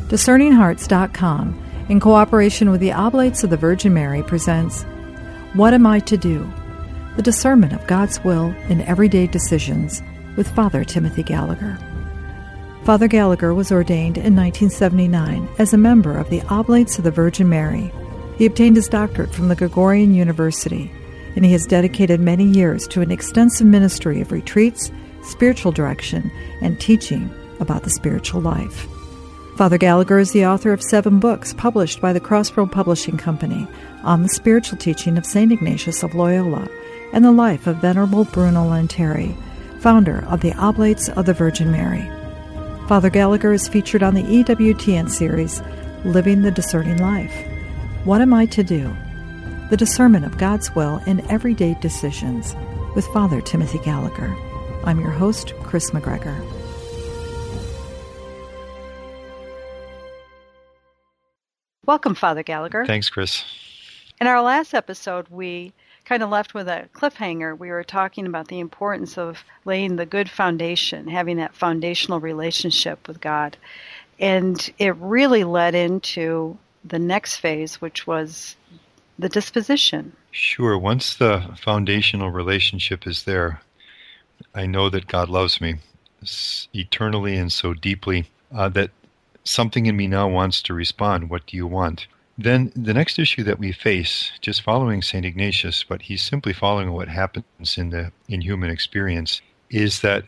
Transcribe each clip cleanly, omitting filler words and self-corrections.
DiscerningHearts.com, in cooperation with the Oblates of the Virgin Mary, presents What Am I to Do? The Discernment of God's Will in Everyday Decisions, with Father Timothy Gallagher. Father Gallagher was ordained in 1979 as a member of the Oblates of the Virgin Mary. He obtained his doctorate from the Gregorian University, and he has dedicated many years to an extensive ministry of retreats, spiritual direction, and teaching about the spiritual life. Father Gallagher is the author of 7 books published by the Crossroad Publishing Company on the spiritual teaching of St. Ignatius of Loyola and the life of Venerable Bruno Lanteri, founder of the Oblates of the Virgin Mary. Father Gallagher is featured on the EWTN series, Living the Discerning Life. What Am I to Do? The Discernment of God's Will in Everyday Decisions, with Father Timothy Gallagher. I'm your host, Chris McGregor. Welcome, Father Gallagher. Thanks, Chris. In our last episode, we kind of left with a cliffhanger. We were talking about the importance of laying the good foundation, having that foundational relationship with God. And it really led into the next phase, which was the disposition. Sure. Once the foundational relationship is there, I know that God loves me eternally and so deeply that something in me now wants to respond. What do you want? Then the next issue that we face, just following St. Ignatius, but he's simply following what happens in human experience, is that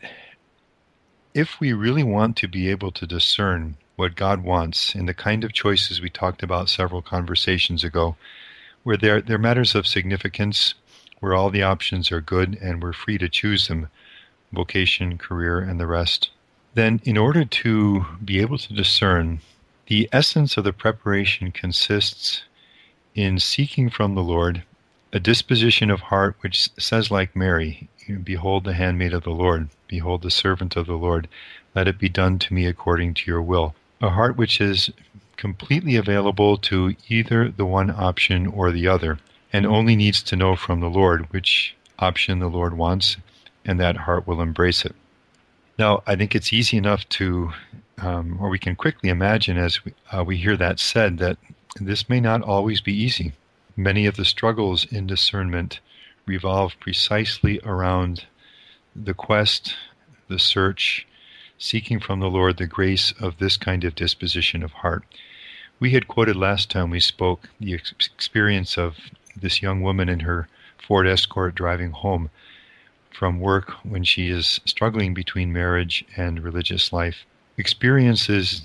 if we really want to be able to discern what God wants in the kind of choices we talked about several conversations ago, where they're matters of significance, where all the options are good and we're free to choose them, vocation, career, and the rest, then in order to be able to discern, the essence of the preparation consists in seeking from the Lord a disposition of heart which says like Mary, "Behold the handmaid of the Lord, behold the servant of the Lord, let it be done to me according to your will." A heart which is completely available to either the one option or the other, and only needs to know from the Lord which option the Lord wants, and that heart will embrace it. Now, I think it's easy enough to, or we can quickly imagine as we hear that said, that this may not always be easy. Many of the struggles in discernment revolve precisely around the quest, the search, seeking from the Lord the grace of this kind of disposition of heart. We had quoted last time we spoke the experience of this young woman in her Ford Escort driving home from work when she is struggling between marriage and religious life, experiences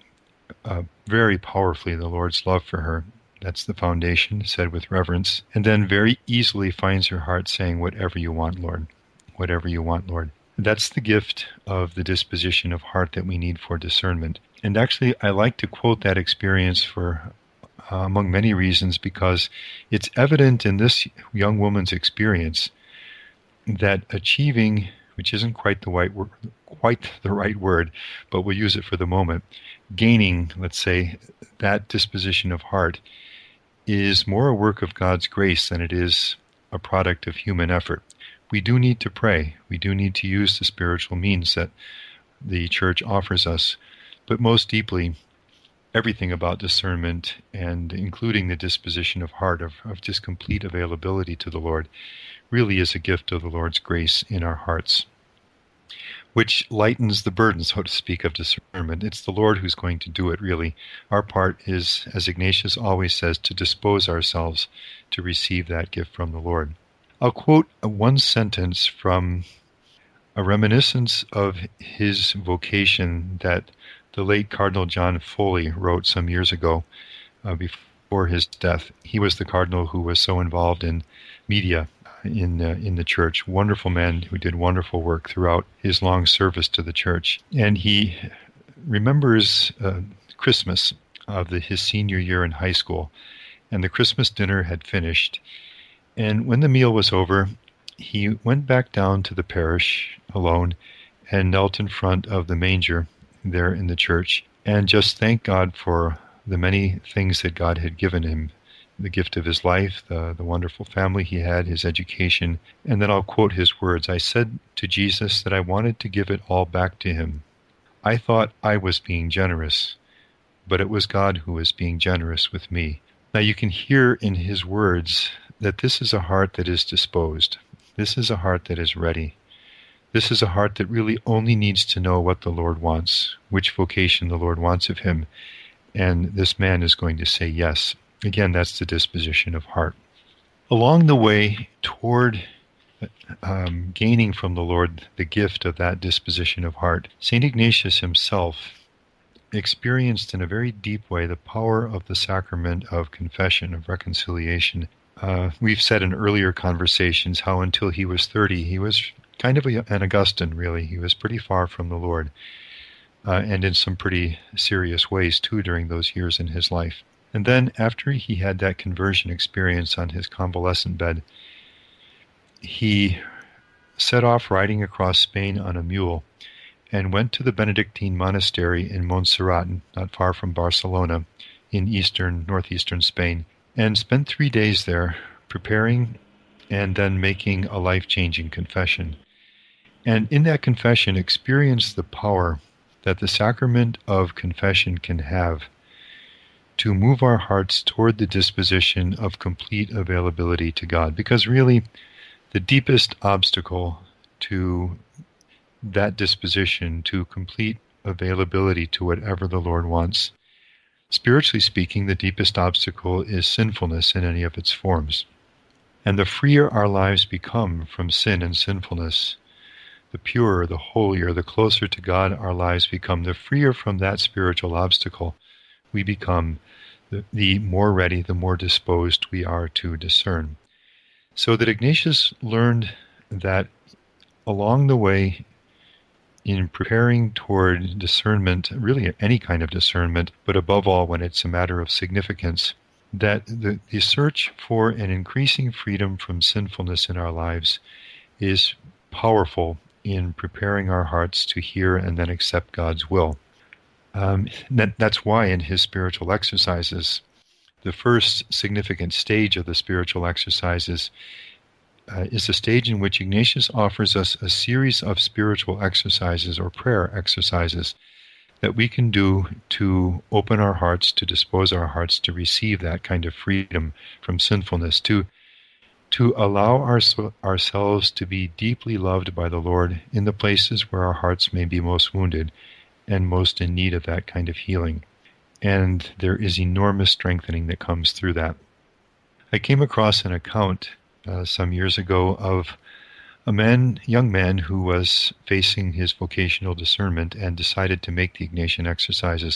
very powerfully the Lord's love for her. That's the foundation, said with reverence, and then very easily finds her heart saying, "Whatever you want, Lord. Whatever you want, Lord." That's the gift of the disposition of heart that we need for discernment. And actually, I like to quote that experience for among many reasons, because it's evident in this young woman's experience that achieving, which isn't quite the right word, but we'll use it for the moment, gaining, let's say, that disposition of heart is more a work of God's grace than it is a product of human effort. We do need to pray. We do need to use the spiritual means that the Church offers us. But most deeply, everything about discernment, and including the disposition of heart, of just complete availability to the Lord, really is a gift of the Lord's grace in our hearts, which lightens the burden, so to speak, of discernment. It's the Lord who's going to do it, really. Our part is, as Ignatius always says, to dispose ourselves to receive that gift from the Lord. I'll quote one sentence from a reminiscence of his vocation that the late Cardinal John Foley wrote some years ago before his death. He was the cardinal who was so involved in media in the church. Wonderful man who did wonderful work throughout his long service to the church. And he remembers Christmas of his senior year in high school. And the Christmas dinner had finished. And when the meal was over, he went back down to the parish alone and knelt in front of the manger there in the church and just thanked God for the many things that God had given him. The gift of his life, the wonderful family he had, his education. And then I'll quote his words. "I said to Jesus that I wanted to give it all back to him. I thought I was being generous, but it was God who was being generous with me. Now you can hear in his words that this is a heart that is disposed. This is a heart that is ready. This is a heart that really only needs to know what the Lord wants, which vocation the Lord wants of him. And this man is going to say yes. Again, that's the disposition of heart. Along the way toward gaining from the Lord the gift of that disposition of heart, St. Ignatius himself experienced in a very deep way the power of the sacrament of confession, of reconciliation. We've said in earlier conversations how until he was 30, he was kind of an Augustine, really. He was pretty far from the Lord, and in some pretty serious ways, too, during those years in his life. And then after he had that conversion experience on his convalescent bed, he set off riding across Spain on a mule and went to the Benedictine monastery in Montserrat, not far from Barcelona, in northeastern Spain, and spent 3 days there preparing and then making a life-changing confession. And in that confession, experienced the power that the sacrament of confession can have to move our hearts toward the disposition of complete availability to God. Because really, the deepest obstacle to that disposition, to complete availability to whatever the Lord wants, spiritually speaking, the deepest obstacle is sinfulness in any of its forms. And the freer our lives become from sin and sinfulness, the purer, the holier, the closer to God our lives become, the freer from that spiritual obstacle we become, the more ready, the more disposed we are to discern. So that Ignatius learned that along the way, in preparing toward discernment, really any kind of discernment, but above all when it's a matter of significance, that the search for an increasing freedom from sinfulness in our lives is powerful in preparing our hearts to hear and then accept God's will. That's why in his spiritual exercises, the first significant stage of the spiritual exercises is a stage in which Ignatius offers us a series of spiritual exercises or prayer exercises that we can do to open our hearts, to dispose our hearts to receive that kind of freedom from sinfulness, to allow ourselves to be deeply loved by the Lord in the places where our hearts may be most wounded and most in need of that kind of healing. And there is enormous strengthening that comes through that. I came across an account some years ago of a young man who was facing his vocational discernment and decided to make the Ignatian exercises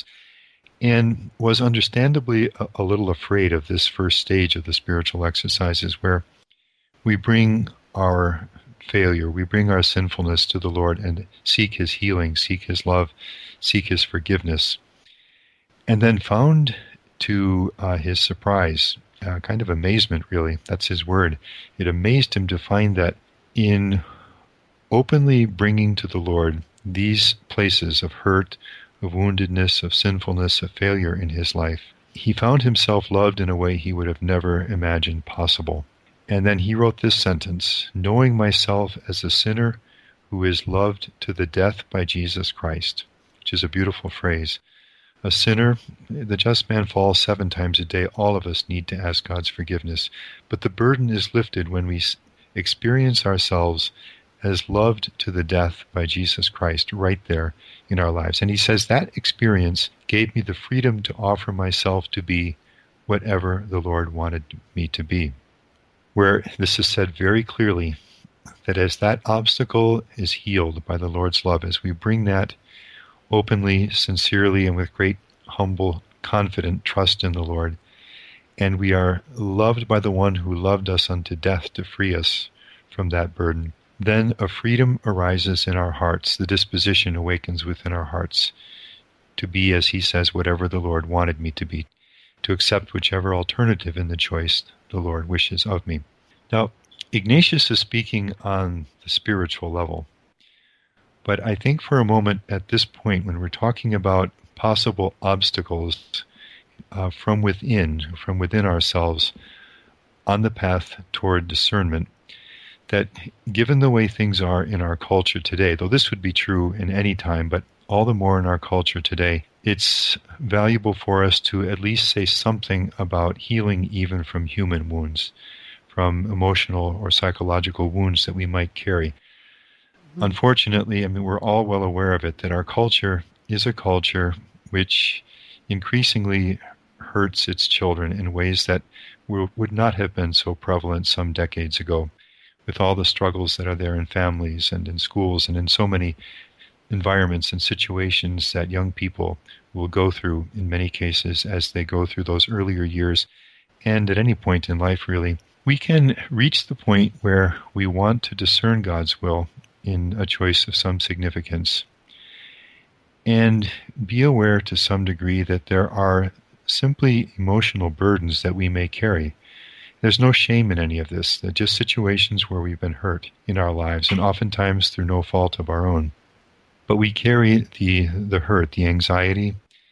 and was understandably a little afraid of this first stage of the spiritual exercises where we bring our failure, we bring our sinfulness to the Lord and seek his healing, seek his love, seek his forgiveness. And then found to his surprise, kind of amazement really, that's his word, it amazed him to find that in openly bringing to the Lord these places of hurt, of woundedness, of sinfulness, of failure in his life, he found himself loved in a way he would have never imagined possible. And then he wrote this sentence, knowing myself as a sinner who is loved to the death by Jesus Christ, which is a beautiful phrase. A sinner, the just man falls 7 times a day. All of us need to ask God's forgiveness. But the burden is lifted when we experience ourselves as loved to the death by Jesus Christ right there in our lives. And he says that experience gave me the freedom to offer myself to be whatever the Lord wanted me to be. Where this is said very clearly, that as that obstacle is healed by the Lord's love, as we bring that openly, sincerely, and with great, humble, confident trust in the Lord, and we are loved by the one who loved us unto death to free us from that burden, then a freedom arises in our hearts, the disposition awakens within our hearts to be, as he says, whatever the Lord wanted me to be, to accept whichever alternative in the choice the Lord wishes of me. Now, Ignatius is speaking on the spiritual level. But I think for a moment at this point, when we're talking about possible obstacles from within ourselves on the path toward discernment, that given the way things are in our culture today, though this would be true in any time, but all the more in our culture today, it's valuable for us to at least say something about healing even from human wounds, from emotional or psychological wounds that we might carry. Unfortunately, we're all well aware of it, that our culture is a culture which increasingly hurts its children in ways that would not have been so prevalent some decades ago, with all the struggles that are there in families and in schools and in so many environments and situations that young people will go through in many cases as they go through those earlier years, and at any point in life really. We can reach the point where we want to discern God's will in a choice of some significance, and be aware to some degree that there are simply emotional burdens that we may carry. There's no shame in any of this. They're just situations where we've been hurt in our lives, and oftentimes through no fault of our own. But we carry the hurt, the anxiety,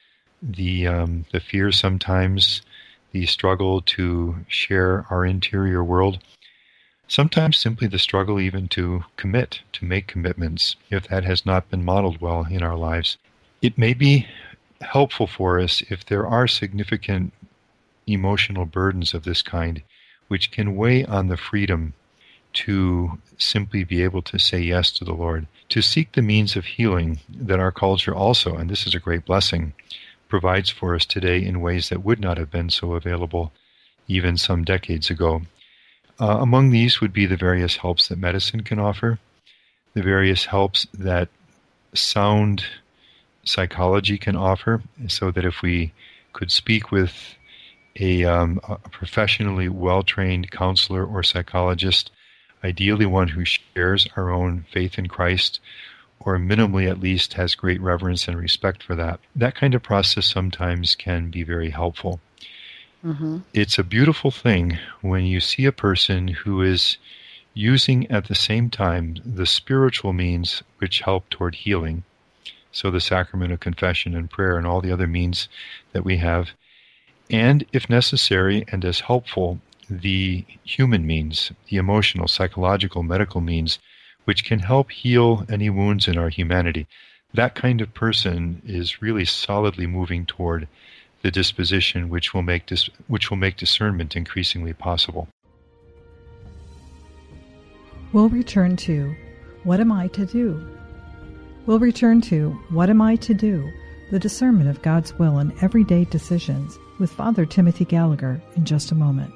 the fear sometimes, the struggle to share our interior world. Sometimes simply the struggle even to commit, to make commitments, if that has not been modeled well in our lives. It may be helpful for us if there are significant emotional burdens of this kind, which can weigh on the freedom to simply be able to say yes to the Lord, to seek the means of healing that our culture also, and this is a great blessing, provides for us today in ways that would not have been so available even some decades ago. Among these would be the various helps that medicine can offer, the various helps that sound psychology can offer, so that if we could speak with a professionally well-trained counselor or psychologist, ideally one who shares our own faith in Christ, or minimally at least has great reverence and respect for that, that kind of process sometimes can be very helpful. It's a beautiful thing when you see a person who is using at the same time the spiritual means which help toward healing, so the sacrament of confession and prayer and all the other means that we have, and if necessary and as helpful, the human means, the emotional, psychological, medical means, which can help heal any wounds in our humanity. That kind of person is really solidly moving toward the disposition which will make discernment increasingly possible. We'll return to What Am I to Do? We'll return to What Am I to Do? The discernment of God's will in everyday decisions with Father Timothy Gallagher in just a moment.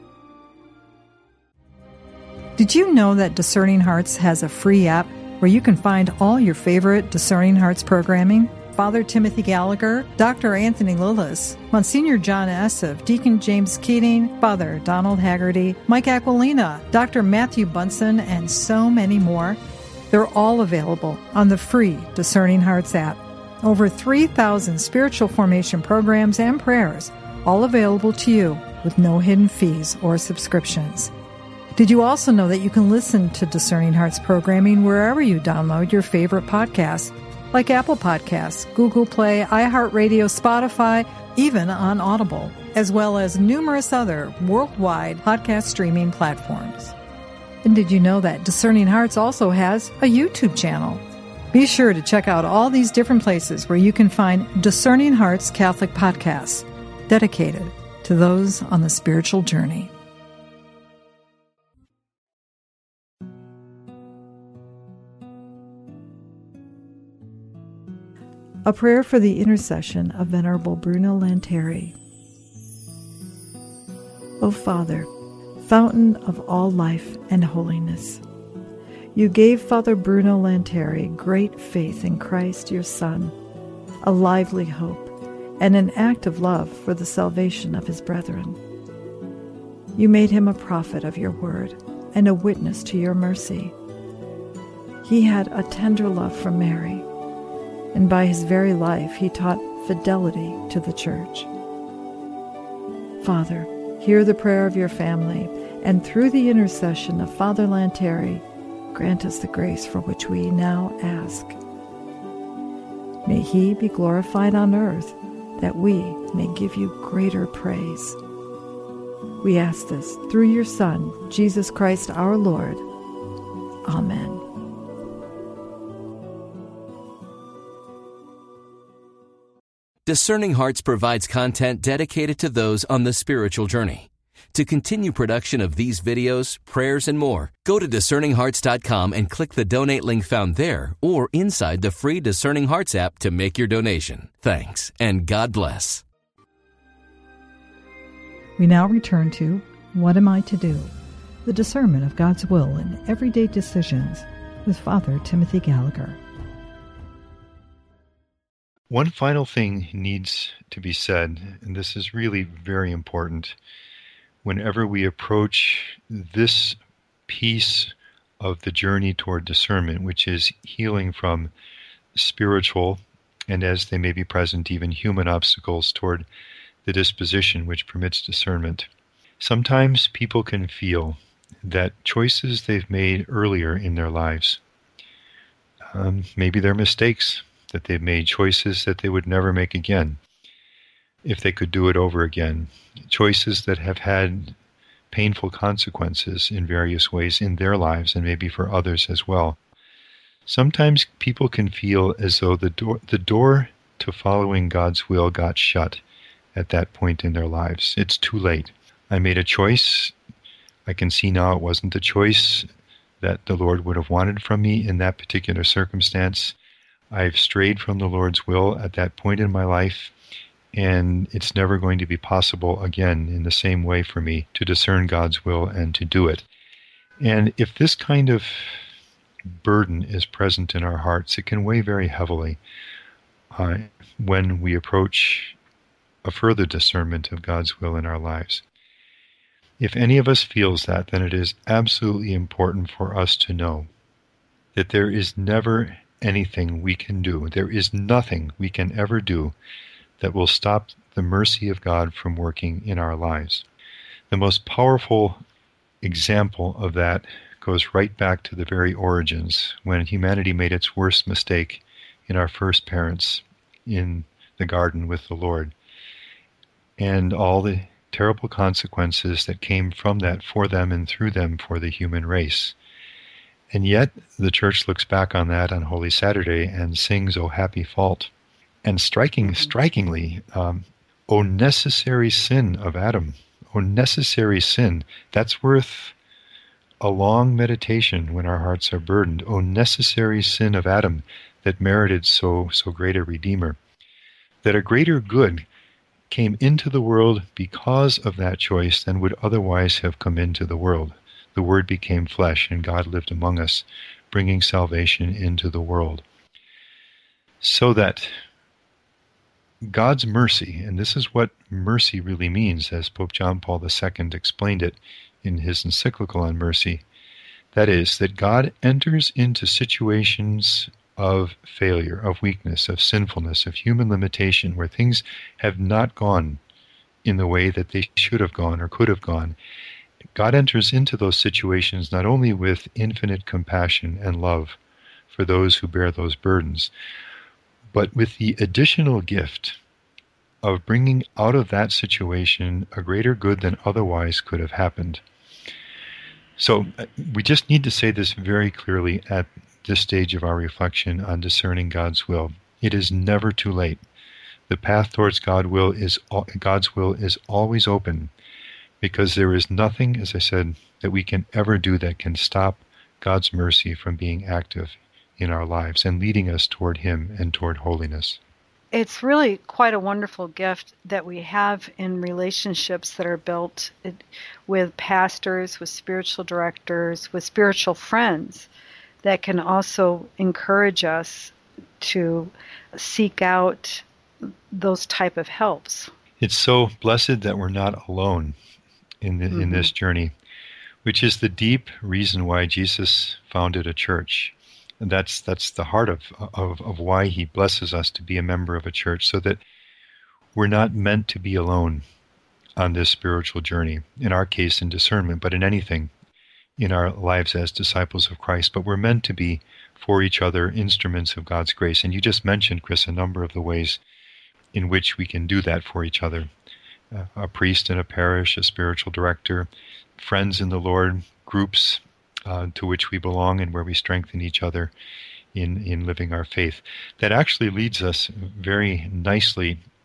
Did you know that Discerning Hearts has a free app where you can find all your favorite Discerning Hearts programming? Father Timothy Gallagher, Dr. Anthony Lillis, Monsignor John Esseff, Deacon James Keating, Father Donald Haggerty, Mike Aquilina, Dr. Matthew Bunson, and so many more. They're all available on the free Discerning Hearts app. Over 3,000 spiritual formation programs and prayers, all available to you with no hidden fees or subscriptions. Did you also know that you can listen to Discerning Hearts programming wherever you download your favorite podcasts, like Apple Podcasts, Google Play, iHeartRadio, Spotify, even on Audible, as well as numerous other worldwide podcast streaming platforms. And did you know that Discerning Hearts also has a YouTube channel? Be sure to check out all these different places where you can find Discerning Hearts Catholic podcasts dedicated to those on the spiritual journey. A prayer for the intercession of Venerable Bruno Lanteri. O Father, fountain of all life and holiness, you gave Father Bruno Lanteri great faith in Christ your Son, a lively hope, and an act of love for the salvation of his brethren. You made him a prophet of your word and a witness to your mercy. He had a tender love for Mary, and by his very life he taught fidelity to the Church. Father, hear the prayer of your family, and through the intercession of Father Lanteri, grant us the grace for which we now ask. May he be glorified on earth, that we may give you greater praise. We ask this through your Son, Jesus Christ our Lord. Amen. Discerning Hearts provides content dedicated to those on the spiritual journey. To continue production of these videos, prayers, and more, go to discerninghearts.com and click the donate link found there or inside the free Discerning Hearts app to make your donation. Thanks, and God bless. We now return to What Am I to Do? The discernment of God's will in everyday decisions with Father Timothy Gallagher. One final thing needs to be said, and this is really very important. Whenever we approach this piece of the journey toward discernment, which is healing from spiritual, and as they may be present, even human obstacles toward the disposition which permits discernment, sometimes people can feel that choices they've made earlier in their lives, maybe they're mistakes, that they've made choices that they would never make again if they could do it over again, choices that have had painful consequences in various ways in their lives and maybe for others as well. Sometimes people can feel as though the door to following God's will got shut at that point in their lives. It's too late. I made a choice. I can see now it wasn't the choice that the Lord would have wanted from me in that particular circumstance. I've strayed from the Lord's will at that point in my life, and it's never going to be possible again in the same way for me to discern God's will and to do it. And if this kind of burden is present in our hearts, it can weigh very heavily when we approach a further discernment of God's will in our lives. If any of us feels that, then it is absolutely important for us to know that there is never anything we can do, there is nothing we can ever do that will stop the mercy of God from working in our lives. The most powerful example of that goes right back to the very origins, when humanity made its worst mistake in our first parents in the garden with the Lord, and all the terrible consequences that came from that for them and through them for the human race. And yet the Church looks back on that on Holy Saturday and sings, "O happy fault." And strikingly, "O necessary sin of Adam," "O necessary sin," that's worth a long meditation when our hearts are burdened. "O necessary sin of Adam that merited so great a Redeemer." That a greater good came into the world because of that choice than would otherwise have come into the world. The Word became flesh, and God lived among us, bringing salvation into the world. So that God's mercy, and this is what mercy really means, as Pope John Paul II explained it in his encyclical on mercy, that is, that God enters into situations of failure, of weakness, of sinfulness, of human limitation, where things have not gone in the way that they should have gone or could have gone. God enters into those situations not only with infinite compassion and love for those who bear those burdens, but with the additional gift of bringing out of that situation a greater good than otherwise could have happened. So we just need to say this very clearly at this stage of our reflection on discerning God's will. It is never too late. The path towards God's will is always open, because there is nothing, as I said, that we can ever do that can stop God's mercy from being active in our lives and leading us toward Him and toward holiness. It's really quite a wonderful gift that we have in relationships that are built with pastors, with spiritual directors, with spiritual friends that can also encourage us to seek out those type of helps. It's so blessed that we're not alone in this journey, which is the deep reason why Jesus founded a church. And that's the heart of why He blesses us to be a member of a church, so that we're not meant to be alone on this spiritual journey, in our case in discernment, but in anything in our lives as disciples of Christ. But we're meant to be for each other instruments of God's grace. And you just mentioned, Chris, a number of the ways in which we can do that for each other. A priest in a parish, a spiritual director, friends in the Lord, groups to which we belong and where we strengthen each other in living our faith. That actually leads us very nicely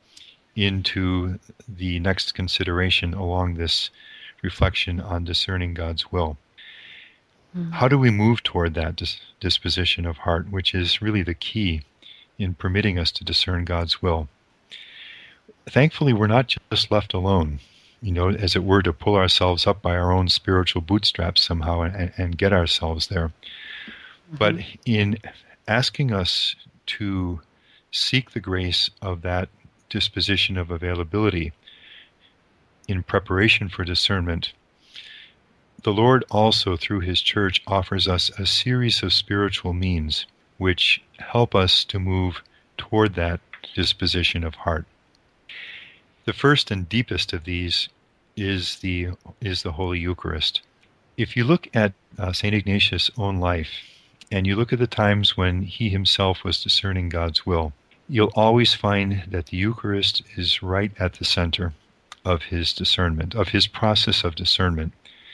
into the next consideration along this reflection on discerning God's will. How do we move toward that disposition of heart, which is really the key in permitting us to discern God's will? Thankfully, we're not just left alone, as it were, to pull ourselves up by our own spiritual bootstraps somehow and get ourselves there. But in asking us to seek the grace of that disposition of availability in preparation for discernment, the Lord also, through His church, offers us a series of spiritual means which help us to move toward that disposition of heart. The first and deepest of these is the Holy Eucharist. If you look at St. Ignatius' own life, and you look at the times when he himself was discerning God's will, you'll always find that the Eucharist is right at the center of his discernment, of his process of discernment.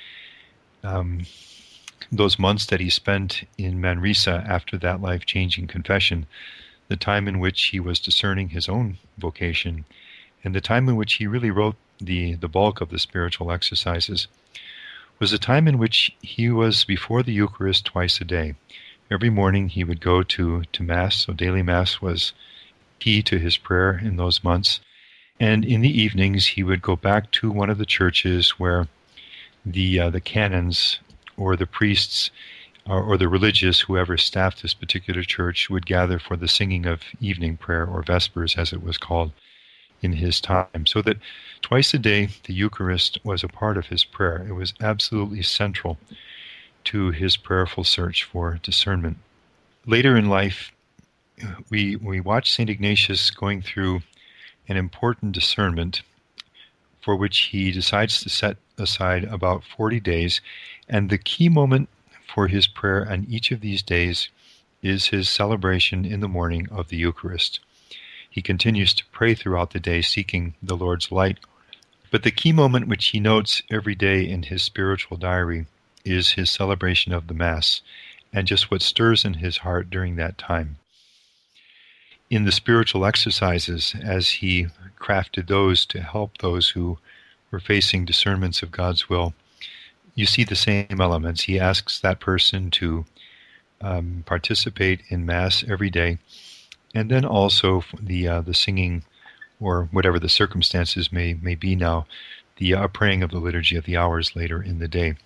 Those months that he spent in Manresa after that life-changing confession, the time in which he was discerning his own vocation, and the time in which he really wrote the bulk of the spiritual exercises, was a time in which he was before the Eucharist twice a day. Every morning he would go to Mass, so daily Mass was key to his prayer in those months. And in the evenings he would go back to one of the churches where the canons or the priests or the religious, whoever staffed this particular church, would gather for the singing of evening prayer, or Vespers as it was called in his time. So that twice a day the Eucharist was a part of his prayer. It was absolutely central to his prayerful search for discernment. Later in life, we watch St. Ignatius going through an important discernment for which he decides to set aside about 40 days, and the key moment for his prayer on each of these days is his celebration in the morning of the Eucharist. He continues to pray throughout the day, seeking the Lord's light. But the key moment which he notes every day in his spiritual diary is his celebration of the Mass, and just what stirs in his heart during that time. In the spiritual exercises, as he crafted those to help those who were facing discernments of God's will, you see the same elements. He asks that person to participate in Mass every day, and then also the singing, or whatever the circumstances may be now, the praying of the Liturgy of the Hours later in the day.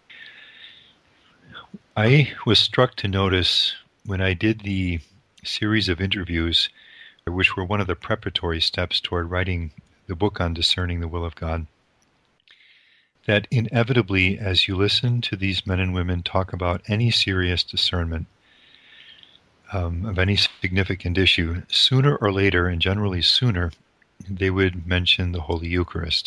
I was struck to notice when I did the series of interviews, which were one of the preparatory steps toward writing the book on discerning the will of God, that inevitably, as you listen to these men and women talk about any serious discernment of any significant issue, sooner or later, and generally sooner, they would mention the Holy Eucharist.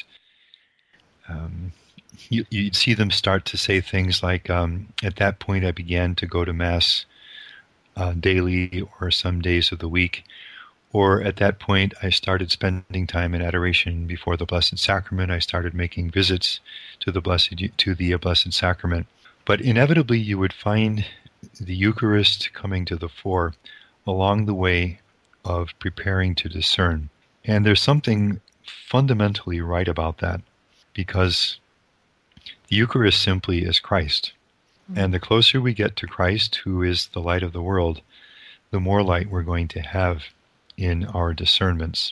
You'd see them start to say things like, at that point I began to go to Mass daily or some days of the week, or at that point I started spending time in adoration before the Blessed Sacrament. I started making visits to the Blessed Sacrament. But inevitably you would find the Eucharist coming to the fore along the way of preparing to discern. And there's something fundamentally right about that, because the Eucharist simply is Christ. And the closer we get to Christ, who is the light of the world, the more light we're going to have in our discernments.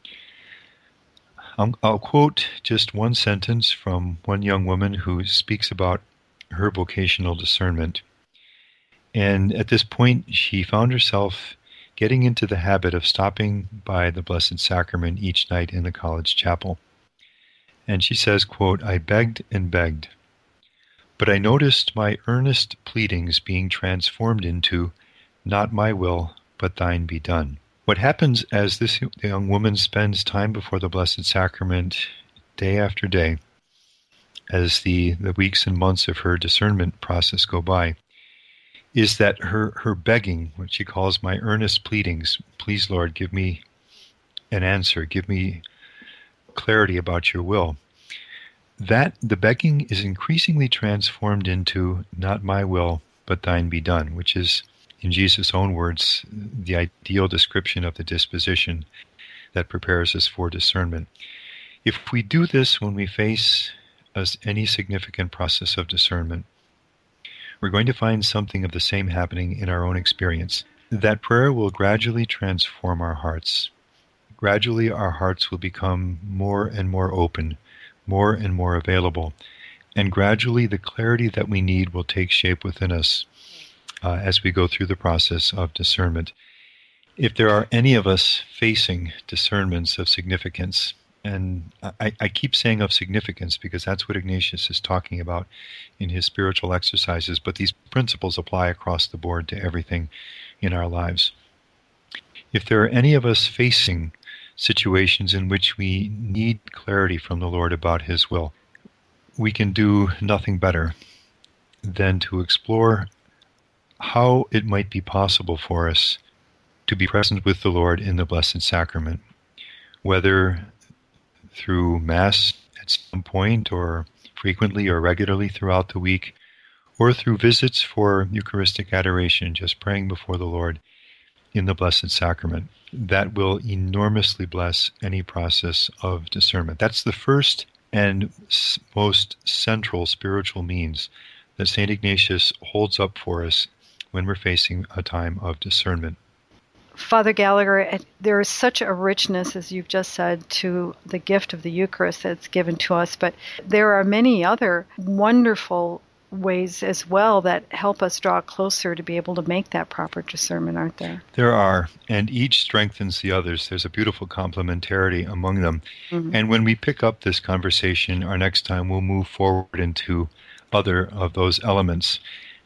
I'll quote just one sentence from one young woman who speaks about her vocational discernment. And at this point, she found herself getting into the habit of stopping by the Blessed Sacrament each night in the college chapel. And she says, quote, "I begged and begged, but I noticed my earnest pleadings being transformed into, 'Not my will, but thine be done.'" What happens as this young woman spends time before the Blessed Sacrament day after day, as the weeks and months of her discernment process go by, is that her begging, what she calls my earnest pleadings, "Please, Lord, give me an answer, give me clarity about your will," that the begging is increasingly transformed into, "Not my will, but thine be done," which is, in Jesus' own words, the ideal description of the disposition that prepares us for discernment. If we do this when we face any significant process of discernment, we're going to find something of the same happening in our own experience. That prayer will gradually transform our hearts. Gradually, our hearts will become more and more open, more and more available, and gradually the clarity that we need will take shape within us as we go through the process of discernment. If there are any of us facing discernments of significance, and I keep saying of significance because that's what Ignatius is talking about in his spiritual exercises, but these principles apply across the board to everything in our lives. If there are any of us facing situations in which we need clarity from the Lord about His will, we can do nothing better than to explore how it might be possible for us to be present with the Lord in the Blessed Sacrament, whether through Mass at some point or frequently or regularly throughout the week, or through visits for Eucharistic adoration, just praying before the Lord in the Blessed Sacrament. That will enormously bless any process of discernment. That's the first and most central spiritual means that St. Ignatius holds up for us when we're facing a time of discernment. Father Gallagher, there is such a richness, as you've just said, to the gift of the Eucharist that's given to us, but there are many other wonderful ways as well that help us draw closer to be able to make that proper discernment, aren't there? There are, and each strengthens the others. There's a beautiful complementarity among them. Mm-hmm. And when we pick up this conversation, our next time we'll move forward into other of those elements.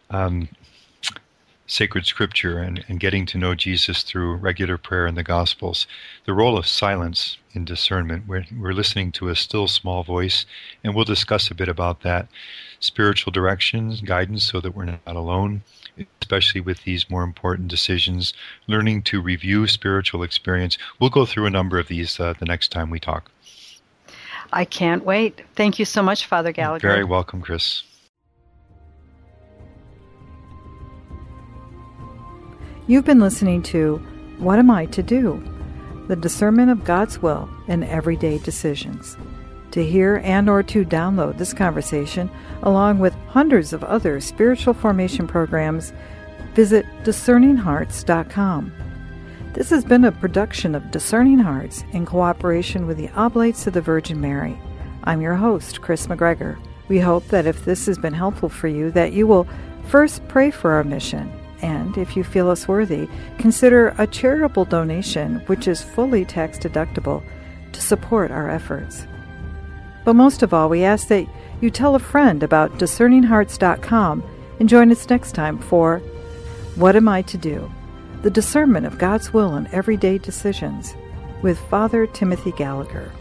Sacred Scripture and getting to know Jesus through regular prayer in the Gospels. The role of silence in discernment. We're listening to a still small voice, and we'll discuss a bit about that. Spiritual directions, guidance so that we're not alone, especially with these more important decisions. Learning to review spiritual experience. We'll go through a number of these the next time we talk. I can't wait. Thank you so much, Father Gallagher. Very welcome, Chris. You've been listening to What Am I to Do? The discernment of God's will in everyday decisions. To hear and or to download this conversation, along with hundreds of other spiritual formation programs, visit discerninghearts.com. This has been a production of Discerning Hearts in cooperation with the Oblates of the Virgin Mary. I'm your host, Chris McGregor. We hope that if this has been helpful for you, that you will first pray for our mission, and, if you feel us worthy, consider a charitable donation, which is fully tax-deductible, to support our efforts. But most of all, we ask that you tell a friend about discerninghearts.com and join us next time for What Am I to Do? The discernment of God's will in everyday decisions with Father Timothy Gallagher.